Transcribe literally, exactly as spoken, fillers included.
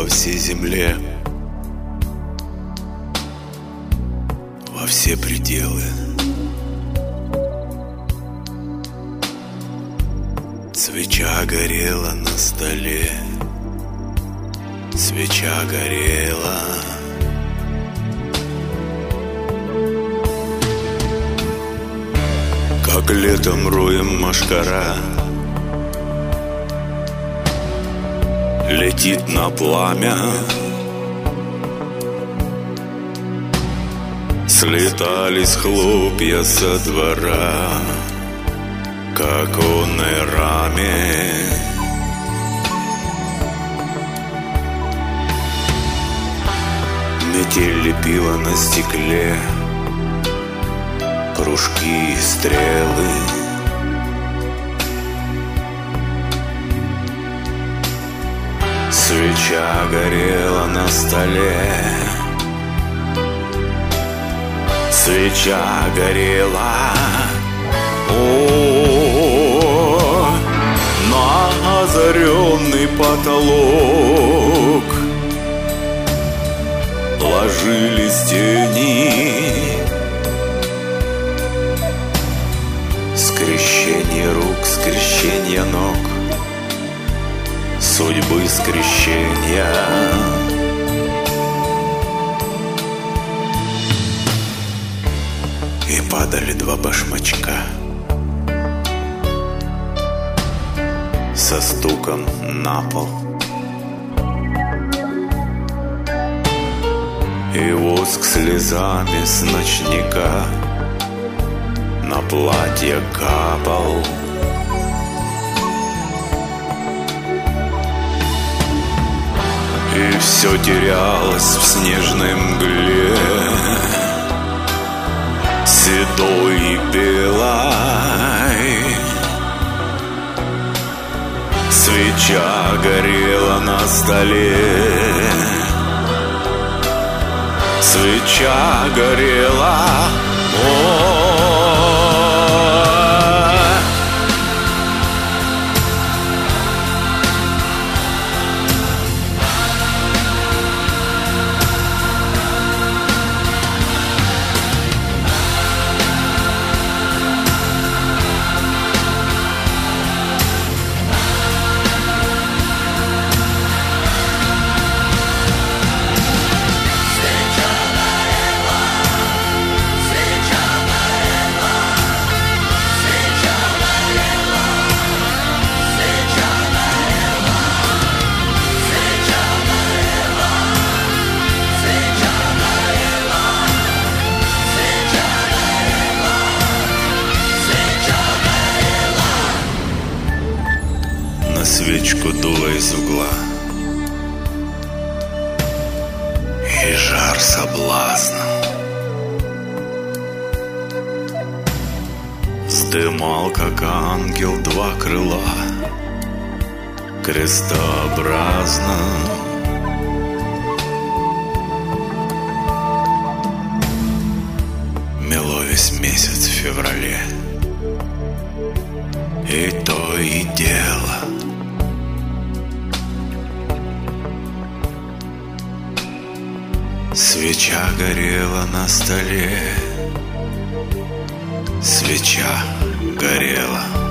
по всей земле, во все пределы. Свеча горела на столе, свеча горела. Как летом роем мошкара летит на пламя, слетались хлопья со двора к оконной раме. Метель лепила на стекле кружки и стрелы. Свеча горела на столе, свеча горела. О, на озаренный потолок ложились тени. Скрещение рук, скрещение ног, судьбы скрещения. И падали два башмачка со стуком на пол, и воск слезами с ночника на платье капал. И все терялось в снежной мгле, седой и белой. Свеча горела на столе, свеча горела. О, свечку дуло из угла, и жар соблазна вздымал, как ангел, два крыла крестообразно. Мело весь месяц в феврале, и то и дело свеча горела на столе, свеча горела.